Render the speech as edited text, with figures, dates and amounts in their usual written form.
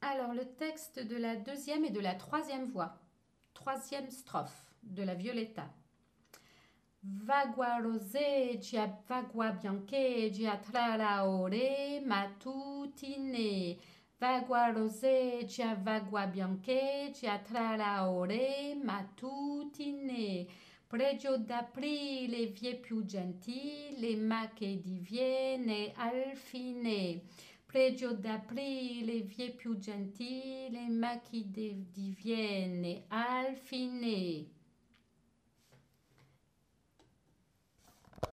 Alors, le texte de la deuxième et de la troisième voix. Troisième strophe de la Violetta. Vagua roseggia, vagua biancheggia tra la ore mattutine. Vagua roseggia, vagua biancheggia tra la ore mattutine. Pregio d'aprile vie più gentile, ma che diviene al fine. Pregio d'aprile vie più gentile, ma che diviene al fine.